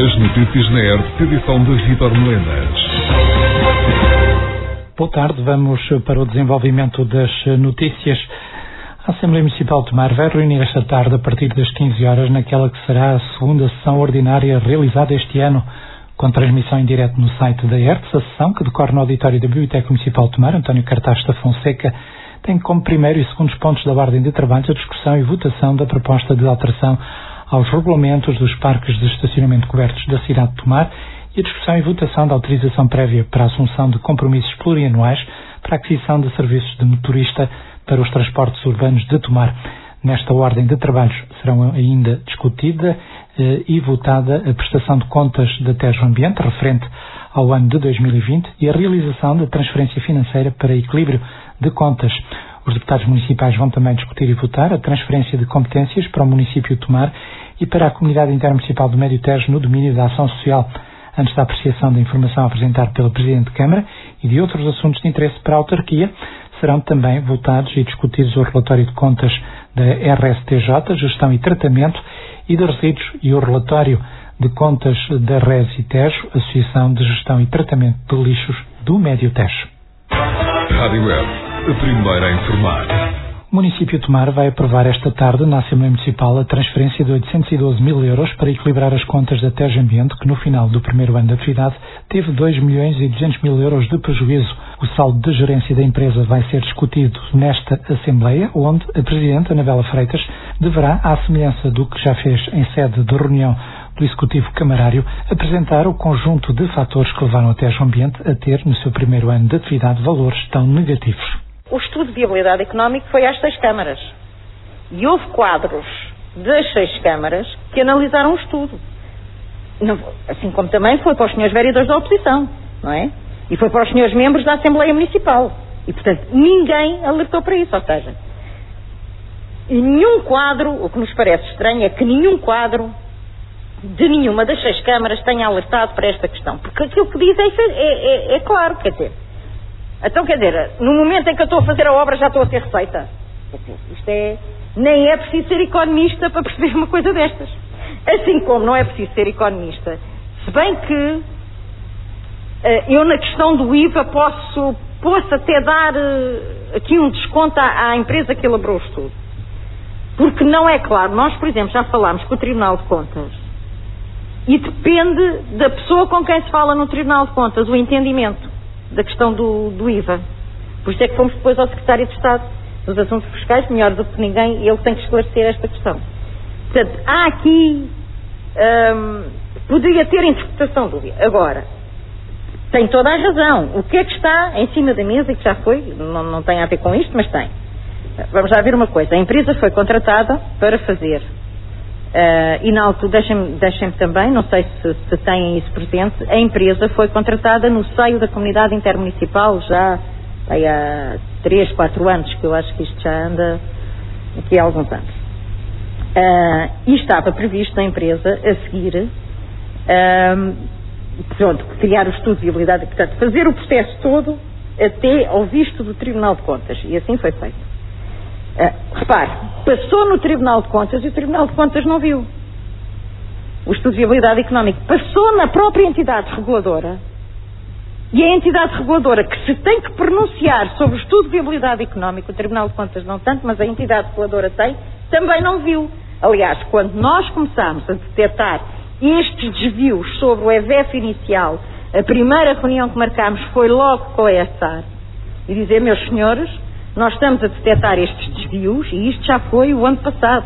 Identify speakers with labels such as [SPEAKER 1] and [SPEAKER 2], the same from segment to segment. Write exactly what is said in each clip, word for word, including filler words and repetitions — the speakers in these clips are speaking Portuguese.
[SPEAKER 1] As notícias na E R T, edição de Vítor Melenas.
[SPEAKER 2] Boa tarde, vamos para o desenvolvimento das notícias. A Assembleia Municipal de Tomar vai reunir esta tarde a partir das quinze horas naquela que será a segunda sessão ordinária realizada este ano, com transmissão em direto no site da E R T. A sessão, que decorre no auditório da Biblioteca Municipal de Tomar, António Cartaz da Fonseca, tem como primeiro e segundo pontos da ordem de trabalho a discussão e votação da proposta de alteração aos regulamentos dos parques de estacionamento cobertos da cidade de Tomar e a discussão e votação da autorização prévia para a assunção de compromissos plurianuais para a aquisição de serviços de motorista para os transportes urbanos de Tomar. Nesta ordem de trabalhos serão ainda discutida eh, e votada a prestação de contas da Tejo Ambiente referente ao ano de dois mil e vinte e a realização da transferência financeira para equilíbrio de contas. Os deputados municipais vão também discutir e votar a transferência de competências para o município de Tomar e para a Comunidade Intermunicipal do Médio Tejo no domínio da ação social, antes da apreciação da informação apresentada pela Presidente de Câmara e de outros assuntos de interesse para a autarquia. Serão também votados e discutidos o relatório de contas da R S T J, gestão e tratamento, e de resíduos, e o relatório de contas da R E S e Tejo, Associação de Gestão e Tratamento de Lixos do Médio Tejo.
[SPEAKER 1] Rádio E R T, a primeira a informar.
[SPEAKER 2] O município de Tomar vai aprovar esta tarde na Assembleia Municipal a transferência de oitocentos e doze mil euros para equilibrar as contas da Tejo Ambiente, que no final do primeiro ano de atividade teve dois milhões e duzentos mil euros de prejuízo. O saldo de gerência da empresa vai ser discutido nesta Assembleia, onde a Presidente, Anabela Freitas, deverá, à semelhança do que já fez em sede de reunião do Executivo Camarário, apresentar o conjunto de fatores que levaram a Tejo Ambiente a ter, no seu primeiro ano de atividade, valores tão negativos.
[SPEAKER 3] O estudo de viabilidade económica foi às seis câmaras. E houve quadros das seis câmaras que analisaram o estudo. Não, assim como também foi para os senhores vereadores da oposição, não é? E foi para os senhores membros da Assembleia Municipal. E, portanto, ninguém alertou para isso. Ou seja, em nenhum quadro, o que nos parece estranho é que nenhum quadro de nenhuma das seis câmaras tenha alertado para esta questão. Porque aquilo que diz é, é, é, é claro, quer dizer... Então, quer dizer, no momento em que eu estou a fazer a obra já estou a ter receita. Quer dizer, isto é... Nem é preciso ser economista para perceber uma coisa destas. Assim como não é preciso ser economista. Se bem que uh, eu na questão do I V A posso, posso até dar uh, aqui um desconto à, à empresa que elaborou o estudo. Porque não é claro. Nós, por exemplo, já falámos com o Tribunal de Contas e depende da pessoa com quem se fala no Tribunal de Contas, o entendimento da questão do, do I V A. Por isso é que fomos depois ao Secretário de Estado dos Assuntos Fiscais, melhor do que ninguém, e ele tem que esclarecer esta questão. Portanto, há aqui hum, poderia ter interpretação dúvida. Agora, tem toda a razão. O que é que está em cima da mesa, e que já foi, não, não tem a ver com isto, mas tem. Vamos lá ver uma coisa. A empresa foi contratada para fazer Uh, e na altura, deixem-me deixem também, não sei se, se têm isso presente, a empresa foi contratada no seio da comunidade intermunicipal já aí, há três, quatro anos, que eu acho que isto já anda aqui há alguns anos. Uh, e estava previsto na empresa a seguir, uh, pronto, criar o estudo de viabilidade, portanto, fazer o processo todo até ao visto do Tribunal de Contas, e assim foi feito. Uh, repare, passou no Tribunal de Contas e o Tribunal de Contas não viu o estudo de viabilidade económica. Passou na própria entidade reguladora e a entidade reguladora que se tem que pronunciar sobre o estudo de viabilidade económica, o Tribunal de Contas não tanto, mas a entidade reguladora tem, também não viu. Aliás, quando nós começámos a detectar estes desvios sobre o E V F inicial, a primeira reunião que marcámos foi logo com a E S A R e dizer, meus senhores, nós estamos a detectar estes desvios, e isto já foi o ano passado.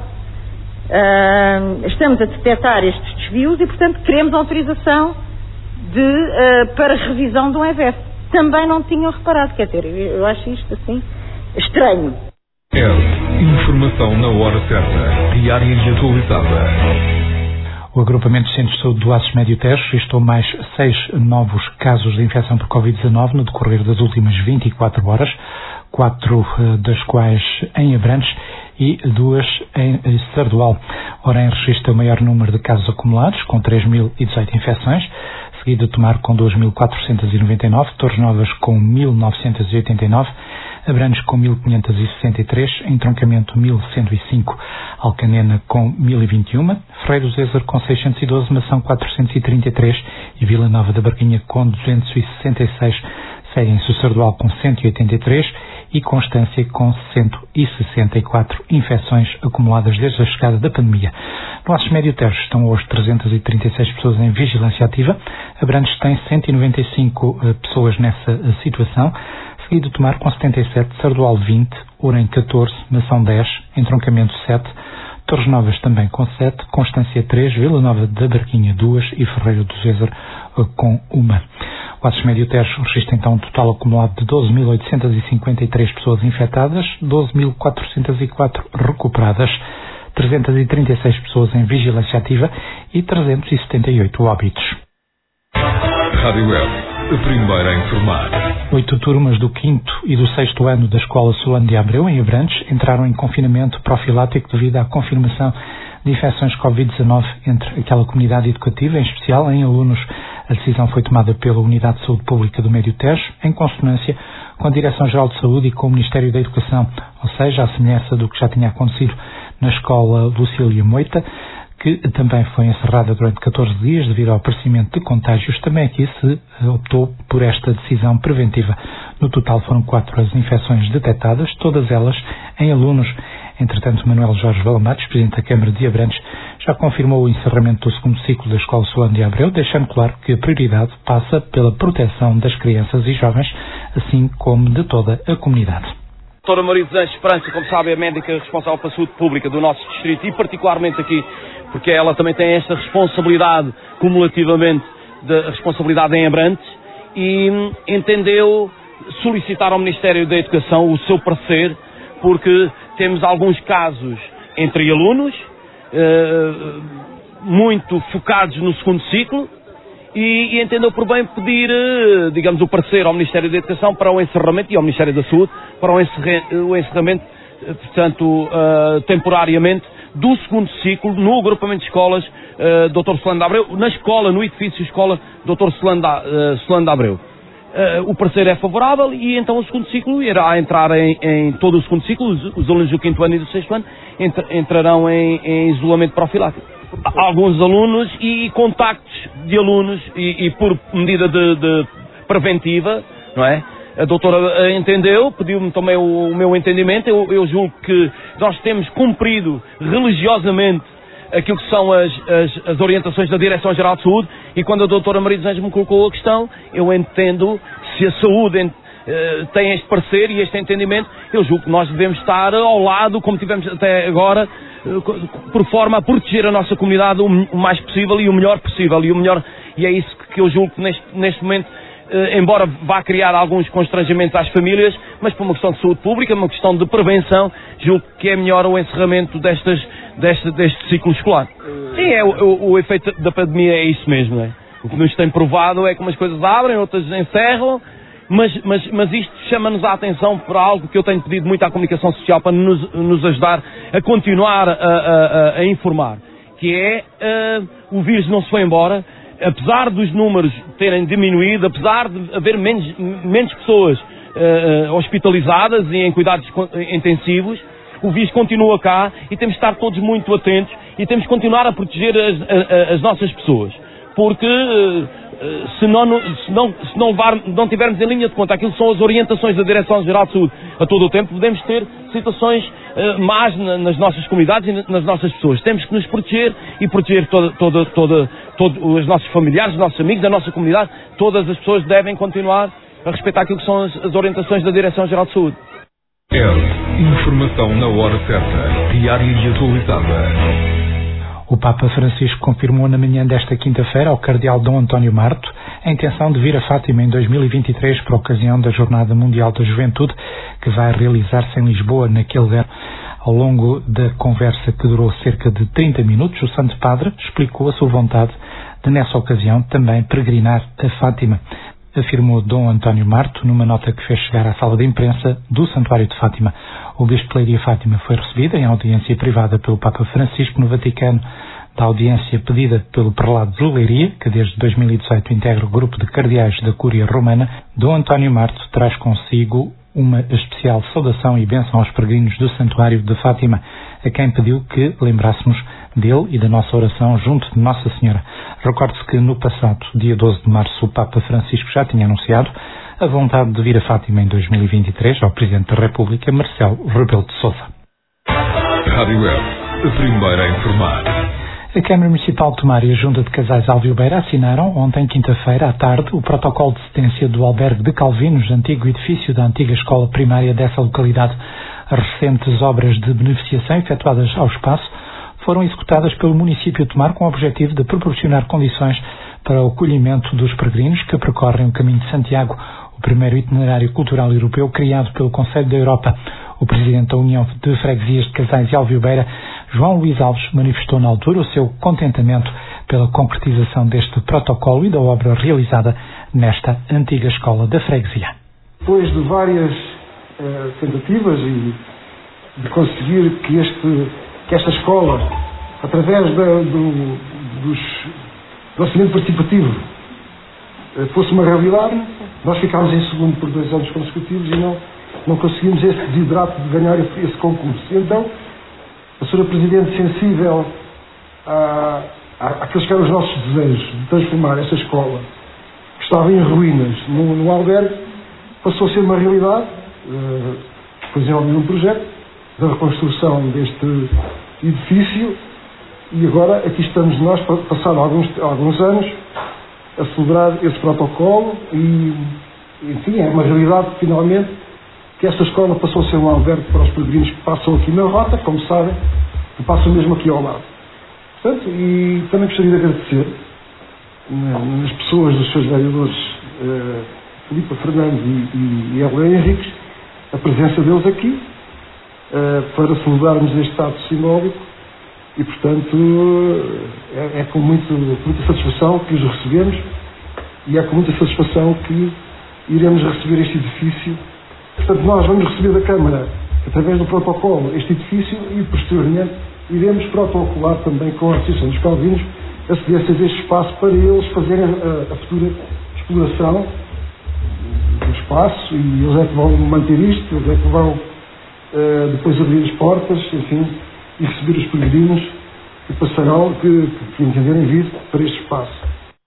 [SPEAKER 3] Uh, estamos a detectar estes desvios e, portanto, queremos autorização de, uh, para revisão do E V F. Também não tinham reparado, quer dizer, eu acho isto assim estranho.
[SPEAKER 1] É informação na hora certa, diária e atualizada.
[SPEAKER 2] O agrupamento de Centros de Saúde do Aços Médio Tejo registrou mais seis novos casos de infecção por covid dezanove no decorrer das últimas vinte e quatro horas, quatro das quais em Abrantes e duas em Sardual. Orem registra o maior número de casos acumulados, com três mil e dezoito infecções, seguido de Tomar com dois mil quatrocentos e noventa e nove, Torres Novas com mil novecentos e oitenta e nove, Abrantes com mil quinhentos e sessenta e três, Entroncamento mil cento e cinco. Alcanena com mil e vinte e um, Ferreira do Zezer com seiscentos e doze, Mação quatrocentos e trinta e três e Vila Nova da Barquinha com duzentos e sessenta e seis. Seguem-se o Sardual com cento e oitenta e três e Constância com cento e sessenta e quatro infecções acumuladas desde a chegada da pandemia. No Aços Médio Tejo estão hoje trezentas e trinta e seis pessoas em vigilância ativa. Abrantes tem cento e noventa e cinco uh, pessoas nessa uh, situação. Seguido Tomar com setenta e sete, Sardual vinte, Orem catorze, Mação dez, Entroncamento sete, Torres Novas também com sete, Constância três, Vila Nova da Barquinha duas e Ferreira do Zezer uh, com uma. O Aços Médio Tejo registra então um total acumulado de doze mil oitocentas e cinquenta e três pessoas infectadas, doze mil quatrocentas e quatro recuperadas, trezentas e trinta e seis pessoas em vigilância ativa e trezentos e setenta e oito óbitos.
[SPEAKER 1] Rádio Web, a primeira a informar.
[SPEAKER 2] Oito turmas do quinto e do sexto ano da Escola Solano de Abreu, em Abrantes, entraram em confinamento profilático devido à confirmação de infecções covid dezanove entre aquela comunidade educativa, em especial em alunos. A decisão foi tomada pela Unidade de Saúde Pública do Médio Tejo, em consonância com a Direção-Geral de Saúde e com o Ministério da Educação, ou seja, à semelhança do que já tinha acontecido na Escola Lucília Moita, que também foi encerrada durante catorze dias devido ao aparecimento de contágios. Também aqui se optou por esta decisão preventiva. No total foram quatro as infecções detectadas, todas elas em alunos. Entretanto, Manuel Jorge Valamatos, Presidente da Câmara de Abrantes, já confirmou o encerramento do segundo ciclo da Escola Solano de Abreu, deixando claro que a prioridade passa pela proteção das crianças e jovens, assim como de toda a comunidade.
[SPEAKER 4] A doutora Maria dos Anjos Esperança, como sabe, é a médica responsável pela saúde pública do nosso distrito e particularmente aqui, porque ela também tem esta responsabilidade, cumulativamente, de responsabilidade em Abrantes, e entendeu solicitar ao Ministério da Educação o seu parecer, porque temos alguns casos entre alunos, eh, muito focados no segundo ciclo, e, e entendeu por bem pedir, eh, digamos, o parecer ao Ministério da Educação para o encerramento e ao Ministério da Saúde para o, encerre, o encerramento, eh, portanto, eh, temporariamente, do segundo ciclo no agrupamento de escolas uh, doutor Solano de Abreu, na escola, no edifício escola doutor Solano de, uh, Solano de Abreu. Uh, o parecer é favorável e então o segundo ciclo irá entrar em, em todo o segundo ciclo, os, os alunos do quinto ano e do sexto ano entra, entrarão em, em isolamento profilático. Alguns alunos e contactos de alunos e, e por medida de, de preventiva, não é? A doutora entendeu, pediu-me também o, o meu entendimento. Eu, eu julgo que nós temos cumprido religiosamente aquilo que são as, as, as orientações da Direção-Geral de Saúde, e quando a doutora Maria dos Anjos me colocou a questão, eu entendo, se a saúde ent, uh, tem este parecer e este entendimento, eu julgo que nós devemos estar ao lado, como tivemos até agora, uh, por forma a proteger a nossa comunidade o, o mais possível e o melhor possível, e, o melhor, e é isso que eu julgo que neste, neste momento, Uh, embora vá criar alguns constrangimentos às famílias, mas por uma questão de saúde pública, uma questão de prevenção, julgo que é melhor o encerramento destas, deste, deste ciclo escolar. Uh... Sim, é, o, o, o efeito da pandemia é isso mesmo, não é? O que nos tem provado é que umas coisas abrem, outras encerram, mas, mas, mas isto chama-nos a atenção para algo que eu tenho pedido muito à comunicação social para nos, nos ajudar a continuar a, a, a, a informar, que é uh, o vírus não se foi embora. Apesar dos números terem diminuído, apesar de haver menos, menos pessoas uh, hospitalizadas e em cuidados intensivos, o vírus continua cá e temos de estar todos muito atentos e temos de continuar a proteger as, a, as nossas pessoas. Porque uh, se, não, se, não, se não, levar, não tivermos em linha de conta aquilo que são as orientações da Direção-Geral de Saúde a todo o tempo, podemos ter situações uh, más na, nas nossas comunidades e nas nossas pessoas. Temos que nos proteger e proteger toda, toda, toda, todos os nossos familiares, os nossos amigos, a nossa comunidade. Todas as pessoas devem continuar a respeitar aquilo que são as, as orientações da Direção-Geral de Saúde.
[SPEAKER 1] É informação na hora certa, diária e atualizada.
[SPEAKER 2] O Papa Francisco confirmou na manhã desta quinta-feira ao cardeal Dom António Marto a intenção de vir a Fátima em dois mil e vinte e três por ocasião da Jornada Mundial da Juventude, que vai realizar-se em Lisboa naquele ano. Ao longo da conversa, que durou cerca de trinta minutos, o Santo Padre explicou a sua vontade de, nessa ocasião, também peregrinar a Fátima, afirmou Dom António Marto numa nota que fez chegar à sala de imprensa do Santuário de Fátima. O Bispo de Leiria Fátima foi recebido em audiência privada pelo Papa Francisco no Vaticano. Da audiência pedida pelo prelado de Leiria, que desde dois mil e dezoito integra o grupo de cardeais da Cúria Romana, Dom António Marto traz consigo uma especial saudação e bênção aos peregrinos do Santuário de Fátima, a quem pediu que lembrássemos dele e da nossa oração junto de Nossa Senhora. Recorde-se que no passado, dia doze de março, o Papa Francisco já tinha anunciado a vontade de vir a Fátima em dois mil e vinte e três ao Presidente da República, Marcelo Rebelo de Sousa.
[SPEAKER 1] Rádio Web, a primeira a informar.
[SPEAKER 2] A Câmara Municipal de Tomar e a Junta de Casais Alviobeira assinaram ontem, quinta-feira, à tarde, o protocolo de cedência do albergue de Calvinos, antigo edifício da antiga escola primária dessa localidade. As recentes obras de beneficiação efetuadas ao espaço foram executadas pelo município de Tomar com o objetivo de proporcionar condições para o acolhimento dos peregrinos que percorrem o Caminho de Santiago, o primeiro itinerário cultural europeu criado pelo Conselho da Europa. O presidente da União de Freguesias de Casais e Alviobeira, João Luís Alves, manifestou na altura o seu contentamento pela concretização deste protocolo e da obra realizada nesta antiga escola da freguesia.
[SPEAKER 5] Depois de várias uh, tentativas e de conseguir que, este, que esta escola, através da, do, dos, do orçamento participativo, uh, fosse uma realidade, nós ficámos em segundo por dois anos consecutivos e não, não conseguimos esse desidrato de ganhar esse, esse concurso. E então, a senhora Presidente, sensível a, a, àqueles que eram os nossos desejos de transformar esta escola, que estava em ruínas, no, no albergue, passou a ser uma realidade. Uh, foi desenvolvido um projeto da reconstrução deste edifício e agora aqui estamos nós, passados alguns, alguns anos, a celebrar esse protocolo e, enfim, é uma realidade finalmente que esta escola passou a ser um albergue para os peregrinos que passam aqui na rota, como sabem, que passam mesmo aqui ao lado. Portanto, e também gostaria de agradecer nas pessoas dos seus vereadores uh, Filipe Fernandes e, e, e Helena Henriques, a presença deles aqui, uh, para celebrarmos este ato simbólico e, portanto, uh, é, é com muito, muita satisfação que os recebemos e é com muita satisfação que iremos receber este edifício. Portanto, nós vamos receber da Câmara, através do protocolo, este edifício e, posteriormente, iremos protocolar também com a Associação dos Calvinos a cedência deste espaço para eles fazerem a, a futura exploração do espaço e eles é que vão manter isto, eles é que vão uh, depois abrir as portas, enfim, e receber os peregrinos que passarão, que, que entenderem vir para este espaço.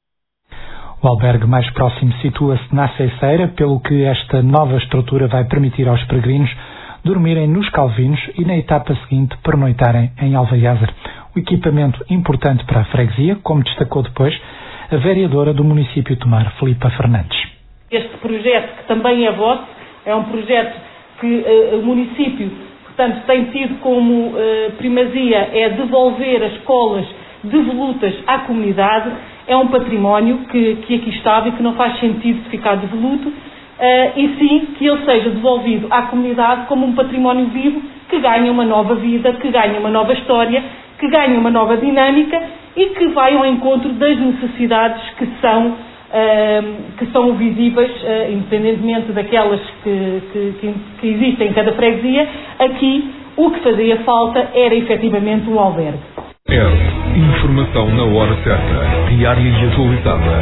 [SPEAKER 2] O albergue mais próximo situa-se na Ceiceira, pelo que esta nova estrutura vai permitir aos peregrinos dormirem nos Calvinos e, na etapa seguinte, pernoitarem em Alvaiazer. O equipamento importante para a freguesia, como destacou depois a vereadora do município de Tomar, Filipa Fernandes.
[SPEAKER 6] Este projeto, que também é vosso, é um projeto que uh, o município, portanto, tem tido como uh, primazia é devolver as escolas devolutas à comunidade. É um património que, que aqui estava e que não faz sentido de ficar devoluto, uh, e sim que ele seja devolvido à comunidade como um património vivo que ganha uma nova vida, que ganha uma nova história, que ganha uma nova dinâmica e que vai ao encontro das necessidades que são, uh, que são visíveis, uh, independentemente daquelas que, que, que, que existem em cada freguesia. Aqui o que fazia falta era efetivamente um albergue.
[SPEAKER 1] É informação na hora certa, diária e atualizada.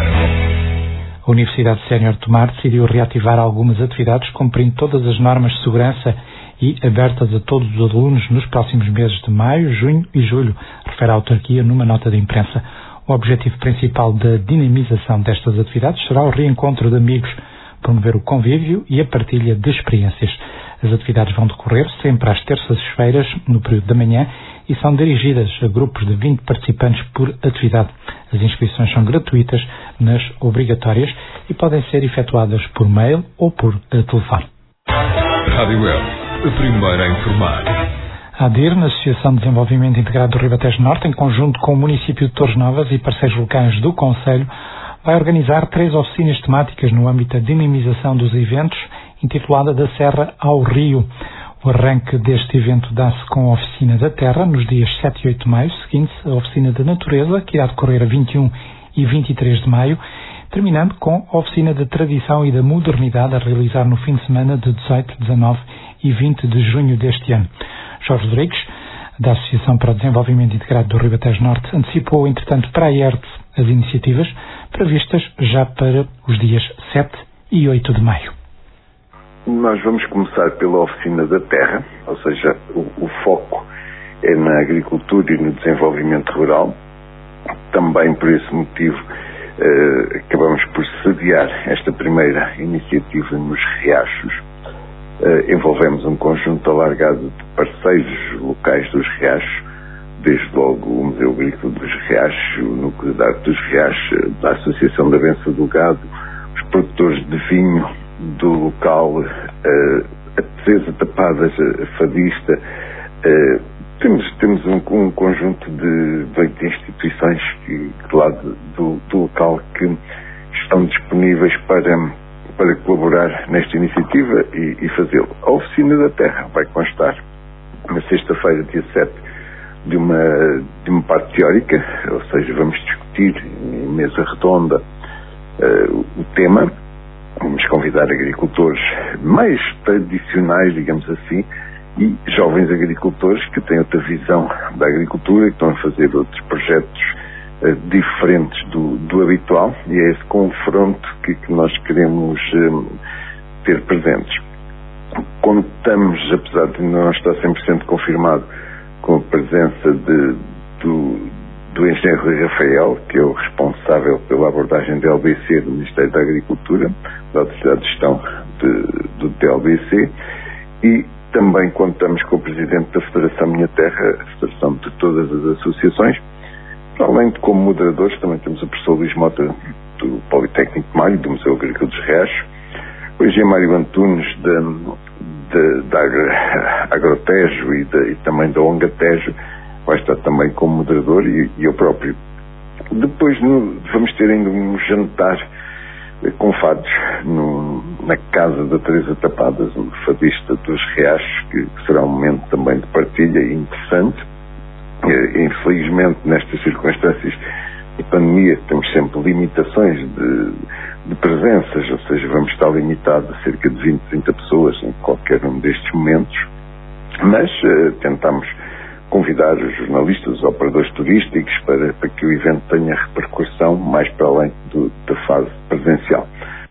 [SPEAKER 2] A Universidade Sénior de Tomar decidiu reativar algumas atividades cumprindo todas as normas de segurança e abertas a todos os alunos nos próximos meses de maio, junho e julho, refere a autarquia numa nota de imprensa. O objetivo principal da dinamização destas atividades será o reencontro de amigos, promover o convívio e a partilha de experiências. As atividades vão decorrer sempre às terças-feiras, no período da manhã, e são dirigidas a grupos de vinte participantes por atividade. As inscrições são gratuitas, mas obrigatórias, e podem ser efetuadas por mail ou por telefone.
[SPEAKER 1] Rádio Web, a primeira a informar.
[SPEAKER 2] A ADIR, na Associação de Desenvolvimento Integrado do Ribatejo Norte, em conjunto com o município de Torres Novas e parceiros locais do Conselho, vai organizar três oficinas temáticas no âmbito da dinamização dos eventos, intitulada Da Serra ao Rio. O arranque deste evento dá-se com a Oficina da Terra, nos dias sete e oito de maio, seguinte a Oficina da Natureza, que irá decorrer a vinte e um e vinte e três de maio, terminando com a Oficina da Tradição e da Modernidade, a realizar no fim de semana de dezoito, dezanove e vinte de junho deste ano. Jorge Rodrigues, da Associação para o Desenvolvimento Integrado do Ribatejo Norte, antecipou, entretanto, para a I E R T as iniciativas previstas já para os dias sete e oito de maio.
[SPEAKER 7] nós vamos começar pela oficina da terra, ou seja, o, o foco é na agricultura e no desenvolvimento rural. Também por esse motivo eh, acabamos por sediar esta primeira iniciativa nos Riachos. Eh, envolvemos um conjunto alargado de parceiros locais dos Riachos, desde logo o Museu Agrícola dos Riachos, o Núcleo de Arte dos Riachos, a Associação da Benção do Gado, os produtores de vinho do local, eh, a Teresa Tapadas, a Fadista. eh, Temos, temos um, um conjunto de, de instituições que, do lado do, do local que estão disponíveis para, para colaborar nesta iniciativa e, e fazê-lo. A Oficina da Terra vai constar, na sexta-feira, dia sete, de uma, de uma parte teórica, ou seja, vamos discutir em mesa redonda uh, o tema. Vamos convidar agricultores mais tradicionais, digamos assim, e jovens agricultores que têm outra visão da agricultura e que estão a fazer outros projetos uh, diferentes do, do habitual, e é esse confronto que, que nós queremos um, ter presentes. Contamos, apesar de não estar cem por cento confirmado, com a presença de, do, do engenheiro Rui Rafael, que é o responsável pela abordagem da L B C do Ministério da Agricultura, da Autoridade de Gestão de, do T L B C, e também contamos com o Presidente da Federação Minha Terra, a Federação de todas as associações. Além de como moderadores, também temos o professor Luís Mota, do Politécnico de Malho, do Museu Agrícola dos Riachos, o engenheiro Mário Antunes, da, da, da Agrotejo e, da, e também da Ongatejo, vai estar também como moderador, e, e eu próprio. Depois no, vamos ter ainda um jantar com fados no, na casa da Teresa Tapadas, um fadista dos Riachos, que, que será um momento também de partilha interessante. E, infelizmente, nestas circunstâncias de pandemia, temos sempre limitações de, de presenças, ou seja, vamos estar limitados a cerca de vinte, trinta pessoas em qualquer um destes momentos, mas uh, tentamos convidar os jornalistas, os operadores turísticos, para, para que o evento tenha repercussão mais para além do, da fase presencial.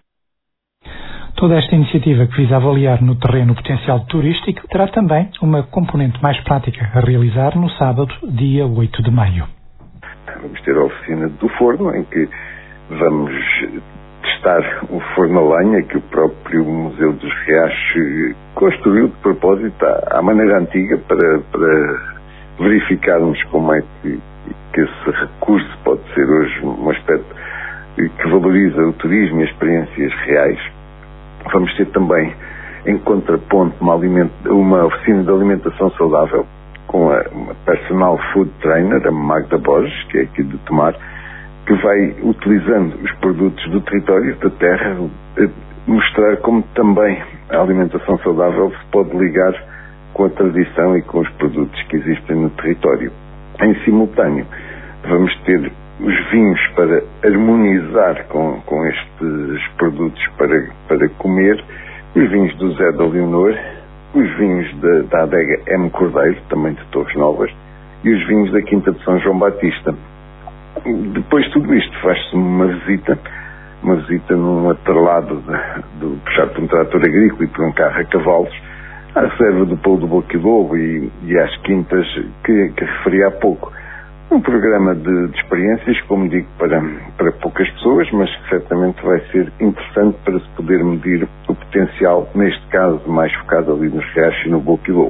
[SPEAKER 2] Toda esta iniciativa, que visa avaliar no terreno o potencial turístico, terá também uma componente mais prática a realizar no sábado, dia oito de maio.
[SPEAKER 7] Vamos ter a oficina do forno, em que vamos testar o forno a lenha que o próprio Museu dos Riachos construiu de propósito à, à maneira antiga, para, para verificarmos como é que, que esse recurso pode ser hoje um aspecto que valoriza o turismo e as experiências reais. Vamos ter também, em contraponto, uma, aliment, uma oficina de alimentação saudável com a uma personal food trainer, a Magda Borges, que é aqui de Tomar, que vai, utilizando os produtos do território, da terra, mostrar como também a alimentação saudável se pode ligar com a tradição e com os produtos que existem no território. Em simultâneo, vamos ter os vinhos para harmonizar com, com estes produtos para, para comer, os vinhos do Zé da Leonor, os vinhos da, da adega M. Cordeiro, também de Torres Novas, e os vinhos da Quinta de São João Batista. Depois de tudo isto, faz-se uma visita, uma visita num atrelado de, de, puxado por um trator agrícola e por um carro a cavalos, à reserva do Polo do Boquilobo e, e às quintas que, que referi há pouco. Um programa de, de experiências, como digo, para, para poucas pessoas, mas que certamente vai ser interessante para se poder medir o potencial, neste caso mais focado ali nos Riachos e no Boquilobo.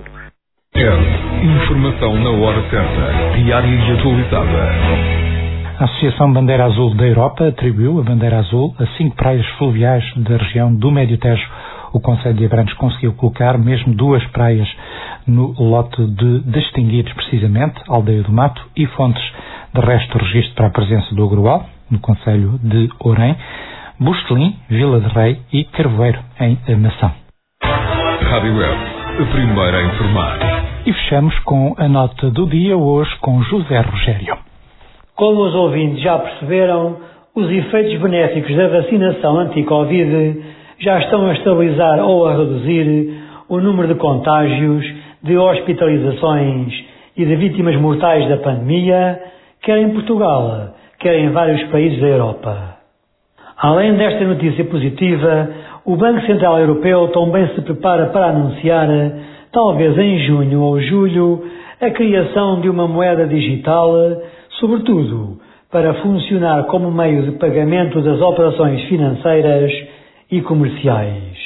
[SPEAKER 1] É informação na hora certa, diária e atualizada.
[SPEAKER 2] A Associação Bandeira Azul da Europa atribuiu a Bandeira Azul a cinco praias fluviais da região do Médio Tejo. O Concelho de Abrantes conseguiu colocar mesmo duas praias no lote de distinguidos, precisamente Aldeia do Mato e Fontes. De resto, registro para a presença do Agrual, no Concelho de Orém, Bustelim, Vila de Rei e Carvoeiro, em Mação.
[SPEAKER 1] Rádio Web, a primeira a informar.
[SPEAKER 2] E fechamos com a nota do dia, hoje com José Rogério.
[SPEAKER 8] Como os ouvintes já perceberam, os efeitos benéficos da vacinação anti-Covid já estão a estabilizar ou a reduzir o número de contágios, de hospitalizações e de vítimas mortais da pandemia, quer em Portugal, quer em vários países da Europa. Além desta notícia positiva, o Banco Central Europeu também se prepara para anunciar, talvez em junho ou julho, a criação de uma moeda digital, sobretudo para funcionar como meio de pagamento das operações financeiras e comerciais.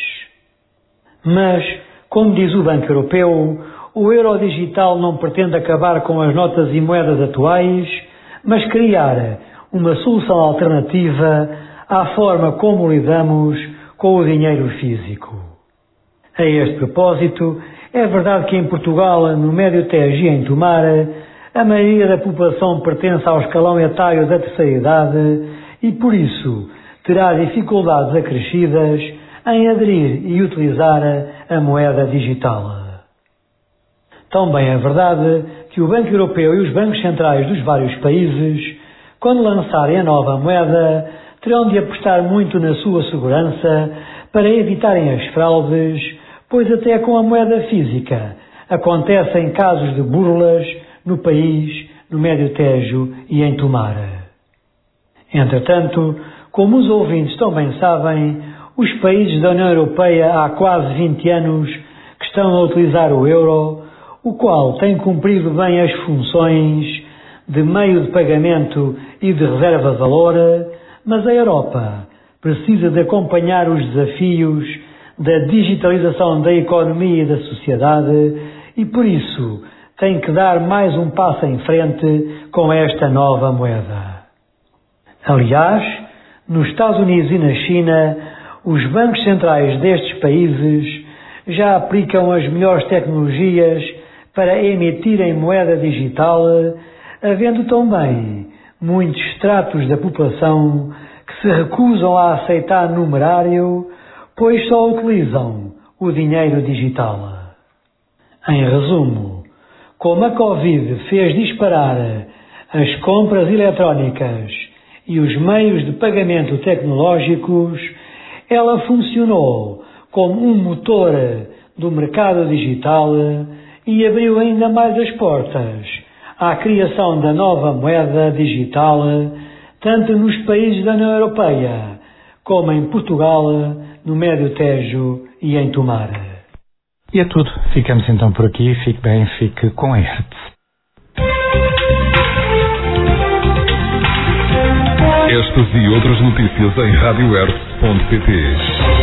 [SPEAKER 8] Mas, como diz o Banco Europeu, o euro digital não pretende acabar com as notas e moedas atuais, mas criar uma solução alternativa à forma como lidamos com o dinheiro físico. A este propósito, é verdade que em Portugal, no Médio Tejo e em Tomar, a maioria da população pertence ao escalão etário da terceira idade e, por isso, terá dificuldades acrescidas em aderir e utilizar a moeda digital. Também é verdade que o Banco Europeu e os bancos centrais dos vários países, quando lançarem a nova moeda, terão de apostar muito na sua segurança para evitarem as fraudes, pois até com a moeda física acontecem casos de burlas no país, no Médio Tejo e em Tomar. Entretanto, como os ouvintes também sabem, os países da União Europeia há quase vinte anos que estão a utilizar o euro, o qual tem cumprido bem as funções de meio de pagamento e de reserva de valor, mas a Europa precisa de acompanhar os desafios da digitalização da economia e da sociedade e, por isso, tem que dar mais um passo em frente com esta nova moeda. Aliás, nos Estados Unidos e na China, os bancos centrais destes países já aplicam as melhores tecnologias para emitirem moeda digital, havendo também muitos estratos da população que se recusam a aceitar numerário, pois só utilizam o dinheiro digital. Em resumo, como a Covid fez disparar as compras eletrónicas e os meios de pagamento tecnológicos, ela funcionou como um motor do mercado digital e abriu ainda mais as portas à criação da nova moeda digital, tanto nos países da União Europeia, como em Portugal, no Médio Tejo e em Tomar.
[SPEAKER 2] E é tudo. Ficamos então por aqui. Fique bem, fique com a Hertz.
[SPEAKER 1] Estas e outras notícias em rádio hertz ponto pt.